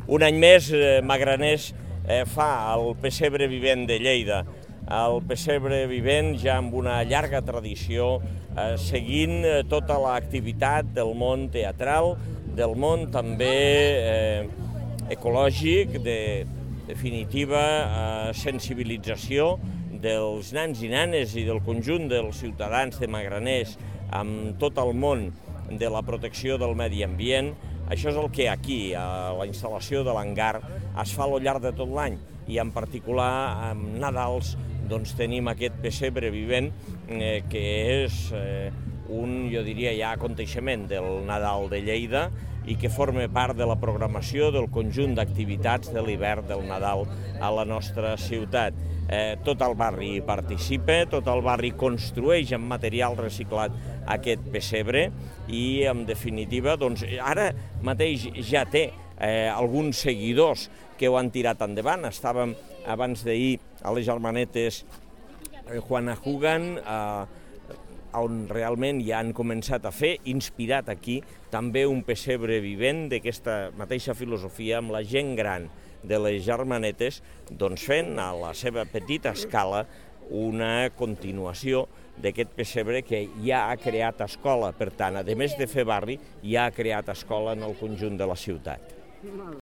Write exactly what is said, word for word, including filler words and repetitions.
Un any més, eh, Magraners eh, fa el pessebre vivent de Lleida, el pessebre vivent ja amb una llarga tradició, eh, seguint eh, tota l'activitat del món teatral, del món també eh, ecològic, de definitiva eh, sensibilització dels nans i nanes i del conjunt dels ciutadans de Magraners amb tot el món de la protecció del medi ambient. Això és el que aquí, a la instal·lació de l'hangar, es fa al llarg de tot l'any i en particular amb Nadals doncs, tenim aquest pessebre vivent eh, que és eh, un, jo diria, ja aconteixement del Nadal de Lleida i que forma part de la programació del conjunt d'activitats de l'hivern del Nadal a la nostra ciutat. Eh, tot el barri hi participa, tot el barri construeix amb material reciclat aquest pessebre i, en definitiva, doncs, ara mateix ja té eh, alguns seguidors que ho han tirat endavant. Estàvem abans d'ahir a les Germanetes Juanajugan, eh, on realment ja han començat a fer, inspirat aquí, també un pessebre vivent d'aquesta mateixa filosofia amb la gent gran de les Germanetes, doncs fent a la seva petita escala una continuació d'aquest pessebre que ja ha creat escola. Per tant, a més de fer barri, ja ha creat escola en el conjunt de la ciutat.